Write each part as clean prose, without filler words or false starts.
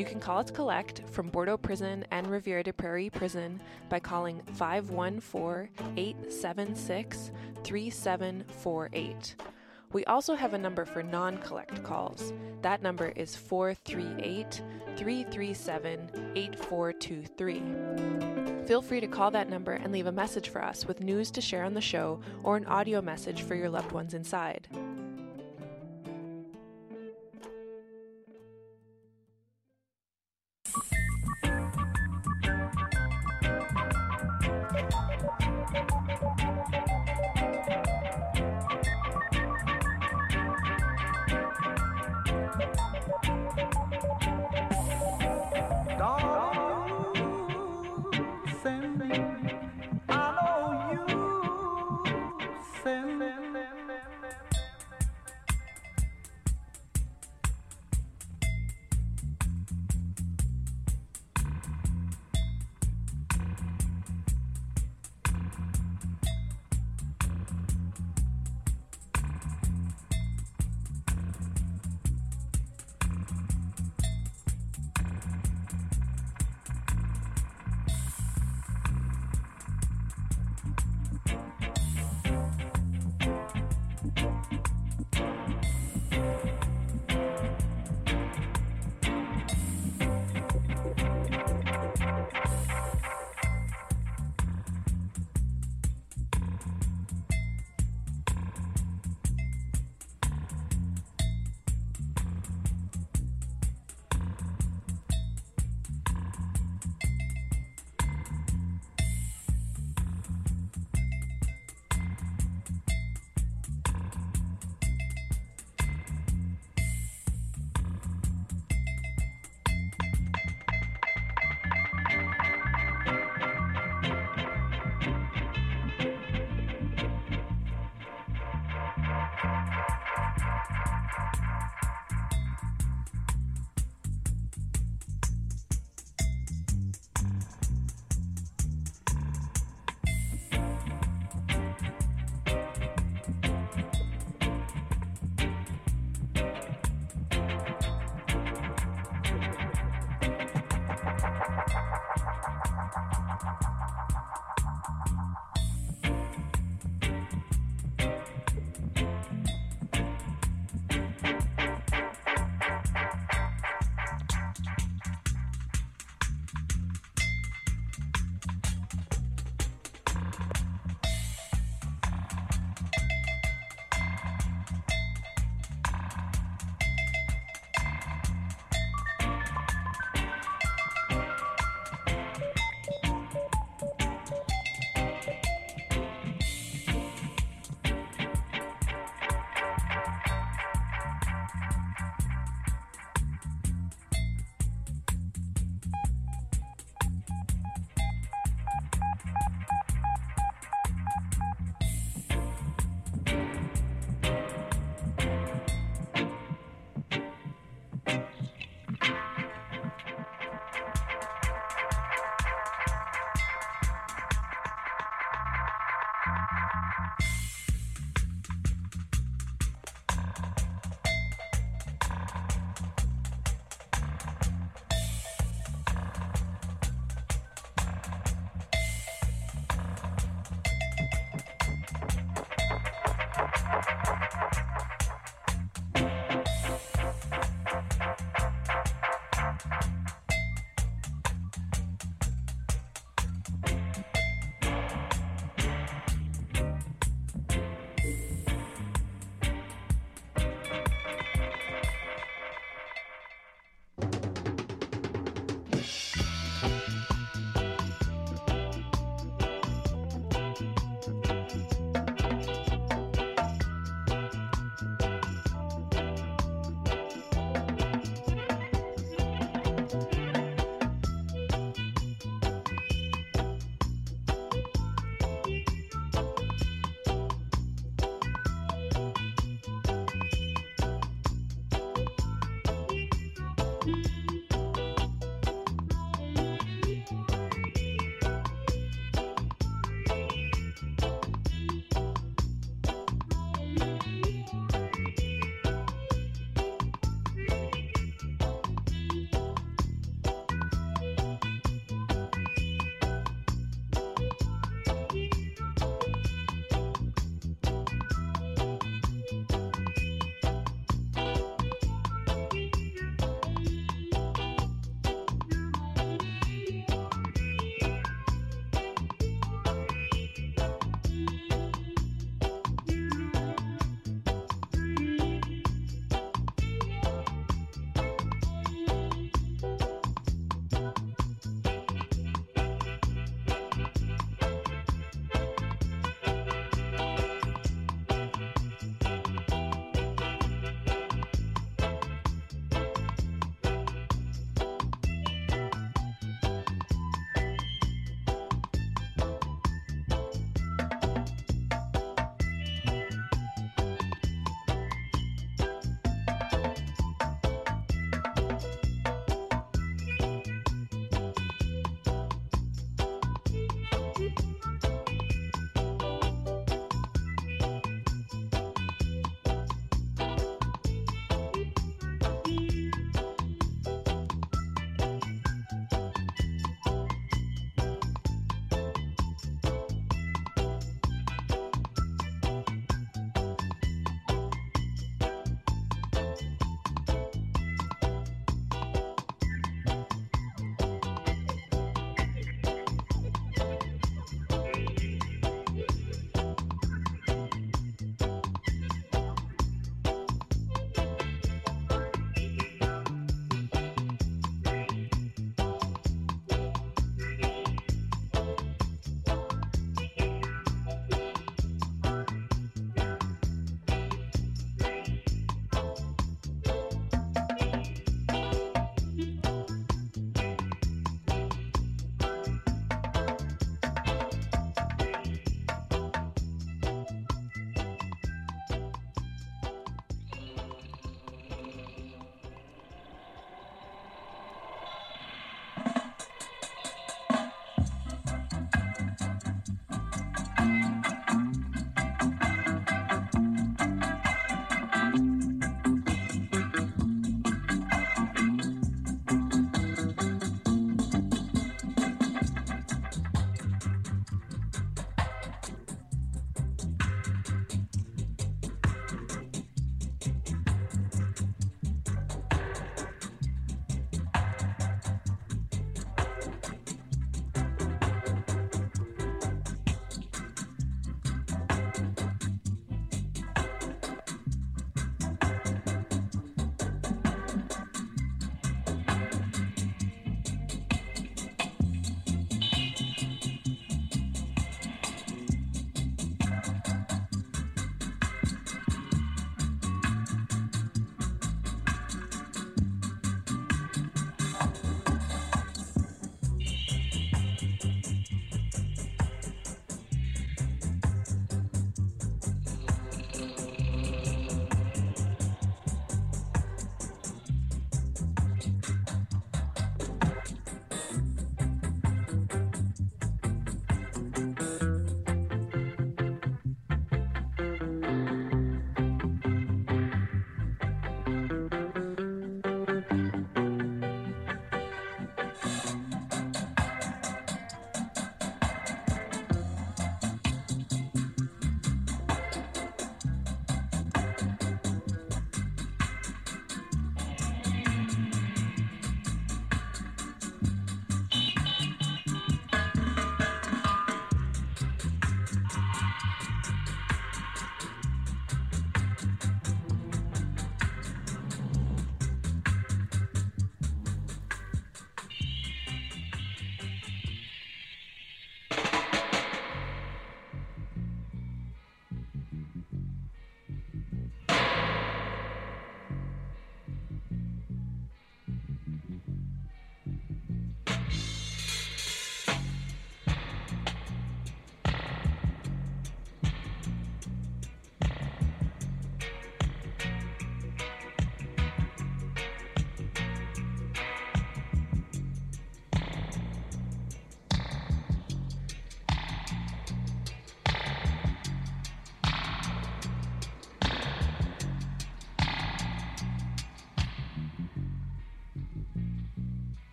You can call us collect from Bordeaux Prison and Riviere des Prairies Prison by calling 514-876-3748. We also have a number for non-collect calls. That number is 438-337-8423. Feel free to call that number and leave a message for us with news to share on the show or an audio message for your loved ones inside.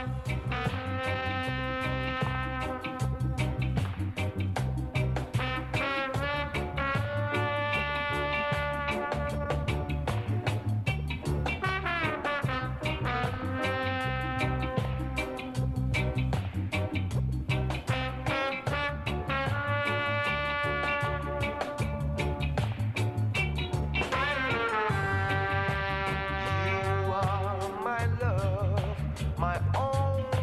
My love, my own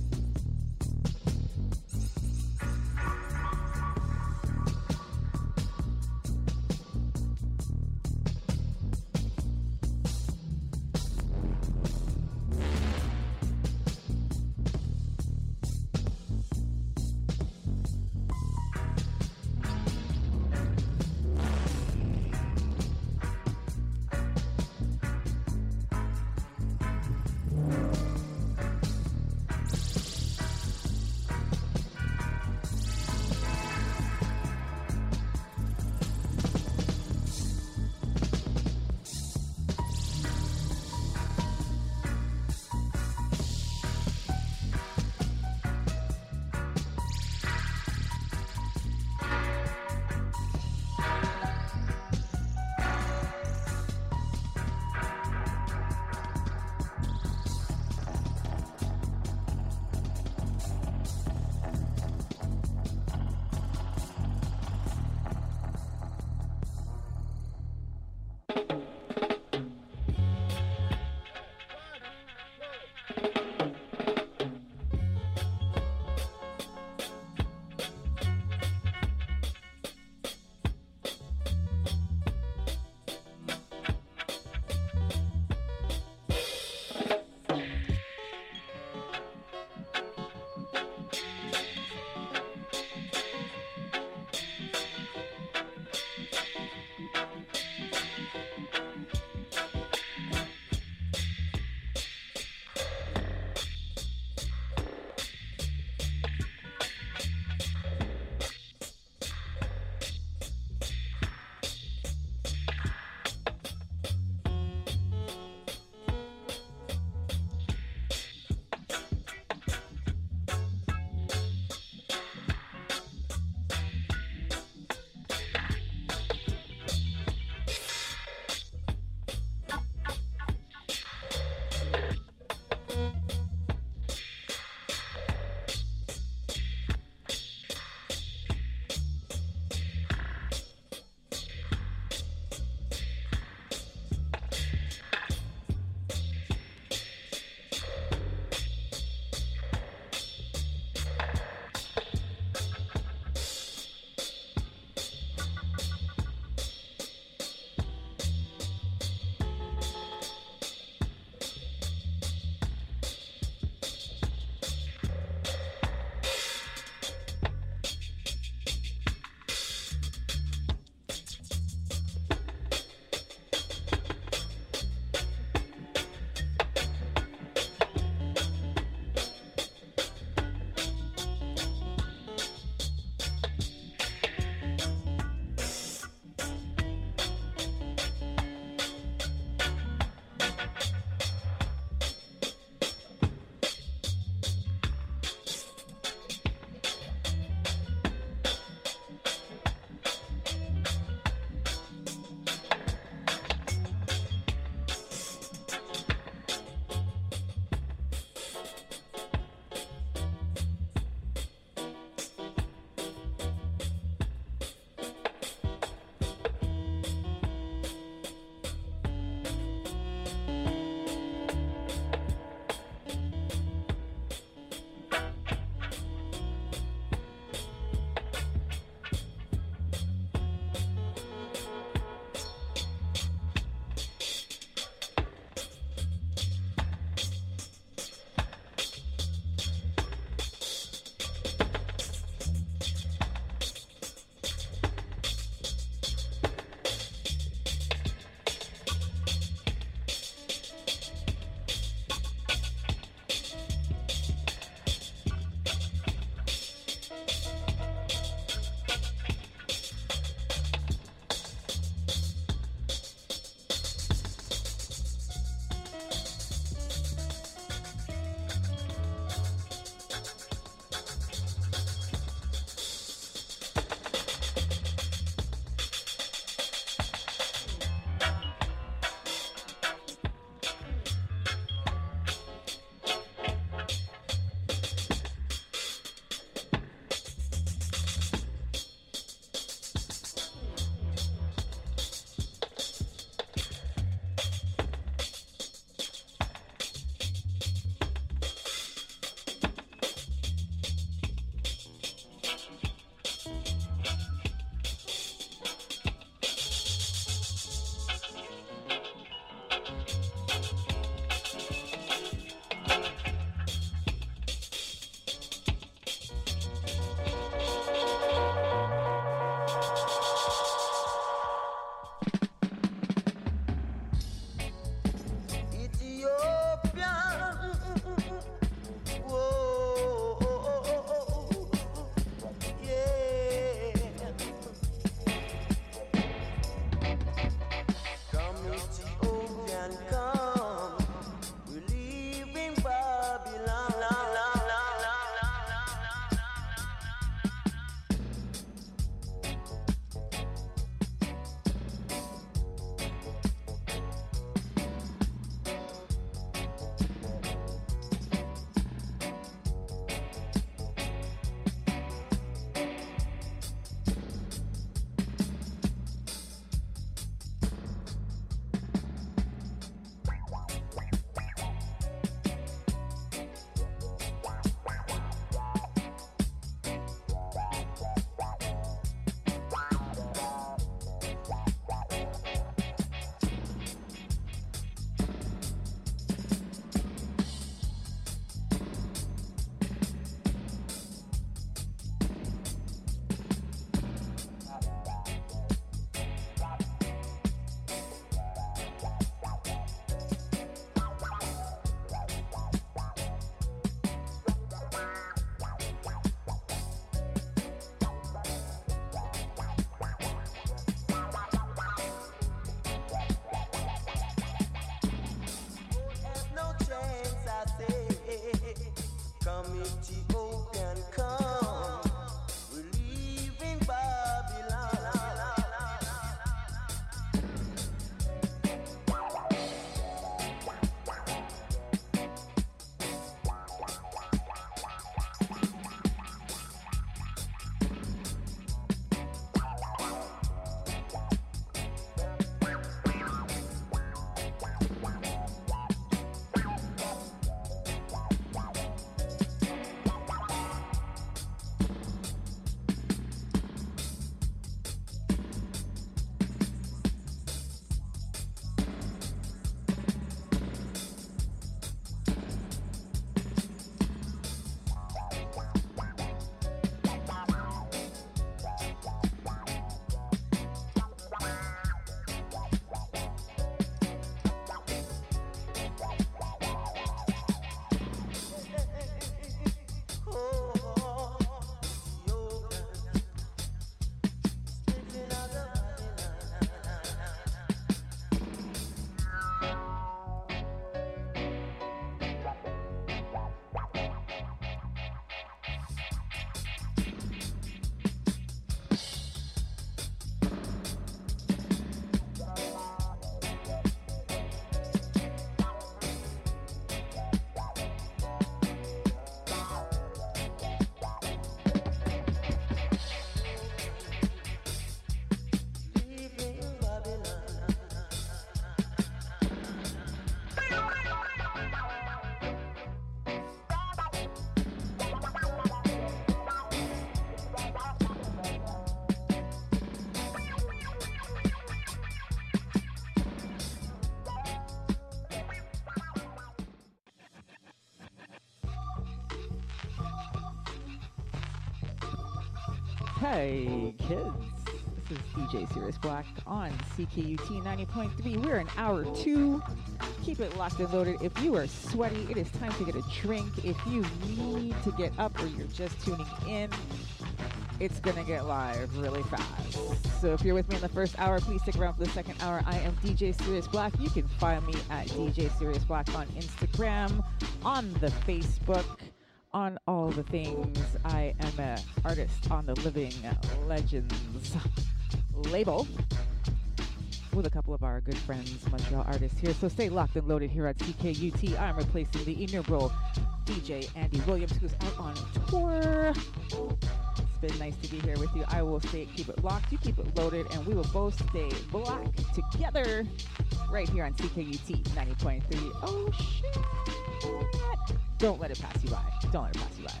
Hey kids, this is DJ Sirius Black on CKUT 90.3. We're in hour 2. Keep it locked and loaded. If you are sweaty, it is time to get a drink. If you need to get up or you're just tuning in, it's gonna get live really fast. So if you're with me in the first hour, please stick around for the second hour. I am DJ Sirius Black. You can find me at DJ Sirius Black on Instagram, on the Facebook, on all the things. I am an artist on the Living Legends label with a couple of our good friends, Montreal artists here. So stay locked and loaded here at CKUT. I'm replacing the inaugural DJ Andy Williams, who's out on tour. It's been nice to be here with you. I will keep it locked, you keep it loaded, and we will both stay black together right here on CKUT 90.3. Oh shit! Don't let it pass you by. Don't let it pass you by.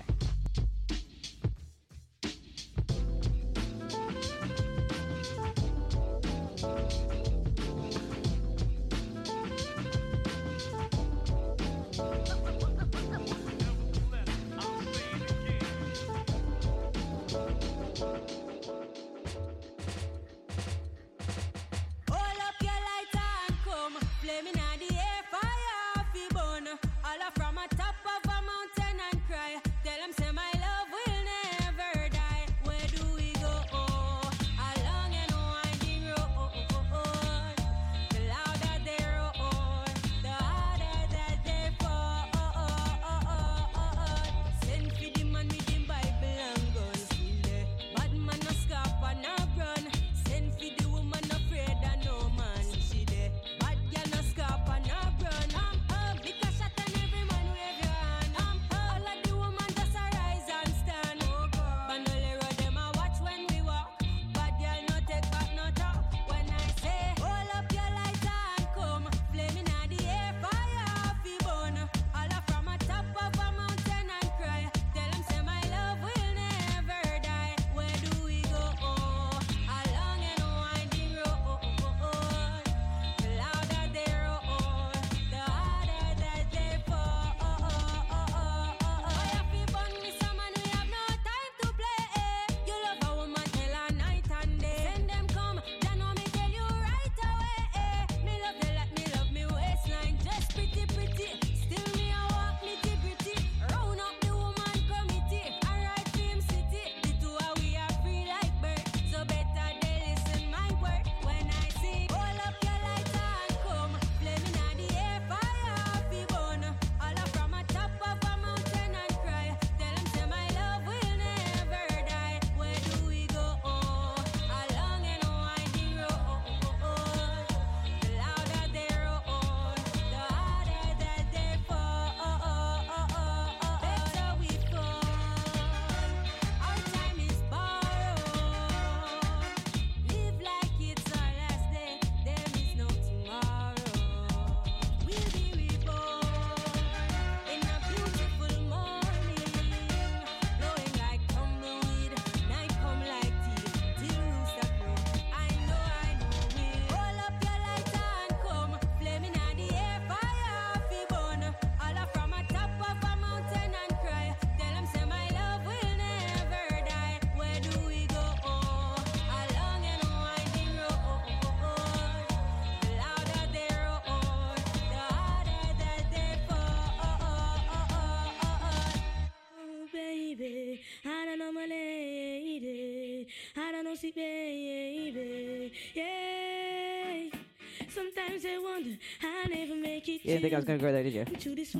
You didn't think I was going to go there, did you?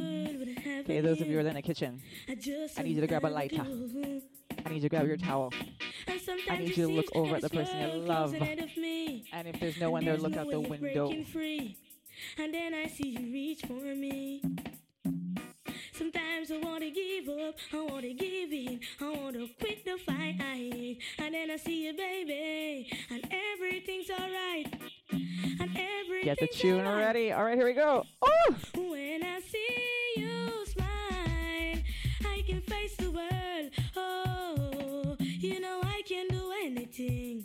Okay, those of you who are in the kitchen, I need you to grab a lighter. I need you to grab your towel. I need you to look over at the person you love. And if there's no one there, look out the window. And then I see you reach for me. Sometimes I want to give up, I want to give in, I want to quit the fight. And then I see you, baby, and everything's alright. Get the tune ready. All right, here we go. Oh! When I see you smile, I can face the world. Oh, you know I can do anything.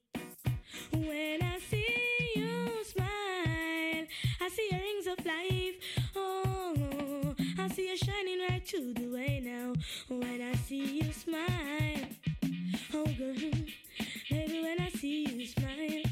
When I see you smile, I see your rings of life. Oh, I see you shining right through the way now. When I see you smile. Oh girl, baby, when I see you smile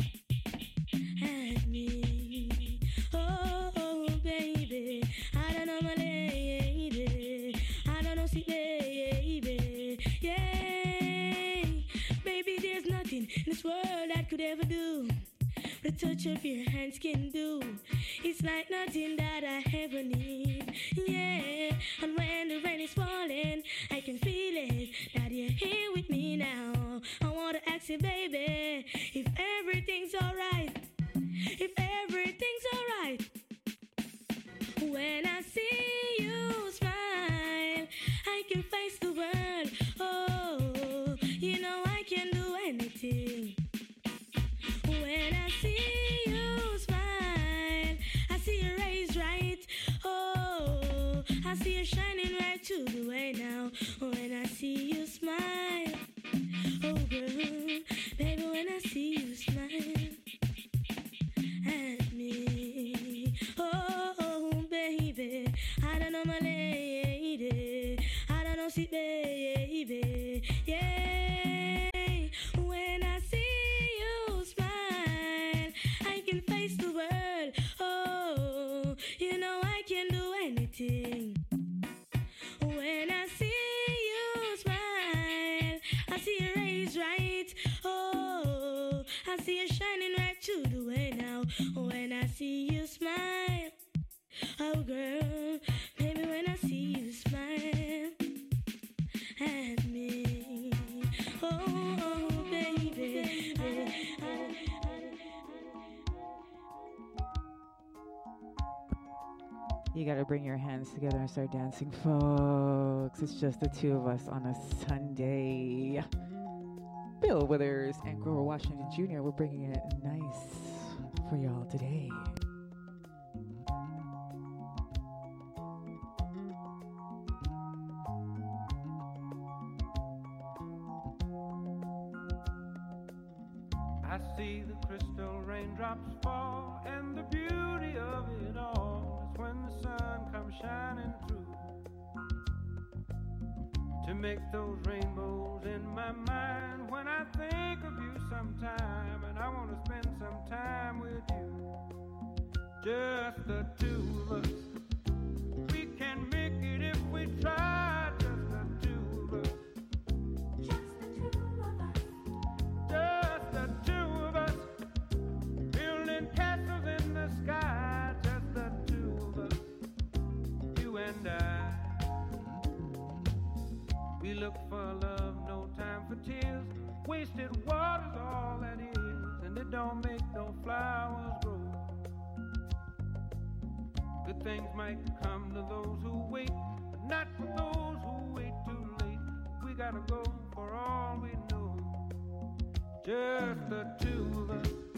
at me. Oh baby, I don't know my lady, I don't know see baby. Yeah, baby, there's nothing in this world I could ever do. The touch of your hands can do. It's like nothing that I ever need. Yeah, and when the rain is falling, I can feel it, that you're here with me now. I wanna ask you, baby, if everything's alright. If everything's alright. When I see you smile, I can face the world. Oh, you know I can do anything. When I see you smile, I see your rays right. Oh, I see you shining right through the way now. When I see you smile, oh girl, baby, when I see you smile at me. Oh baby, I don't know my lady, I don't know see baby. Yeah, when I see you smile, I can face the world. Oh, you know I can do anything. When I see you smile, I see your rays right. Oh, I see you shining right through the way now. When I see you smile, oh girl, baby, when I see you smile at me. Oh baby, You gotta bring your hands together and start dancing, folks. It's just the two of us on a Sunday. Bill Withers and Grover Washington Jr. We're bringing it nice for y'all today. I see the crystal raindrops fall, and the beauty of it all is when the sun comes shining through to make those rainbows in my mind. When I think of you sometime, and I want to spend some time with you, just the two of us. We can make it if we try, just the two of us. Just the two of us. Just the two of us. Building castles in the sky, just the two of us. You and I. We look for love, no time for tears. Wasted water's all that is, and it don't make no flowers grow. Good things might come to those who wait, but not for those who wait too late. We gotta go for all we know. Just the two of us.